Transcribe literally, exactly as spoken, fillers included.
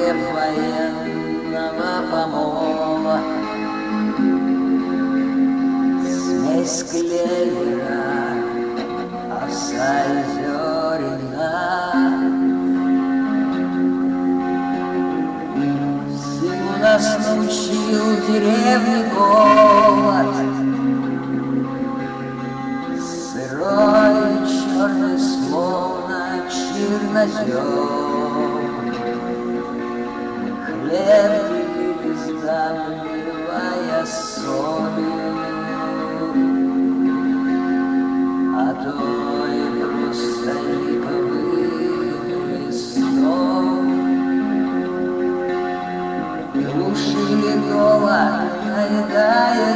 хлеб военного помола, смесь клевера, овса и зерна. Всему нас научил деревни голод, сырой и черный, словно чернозем. Хлеб делили, сдавливая солью, а то и просто липовым листом. Душили голод, наедая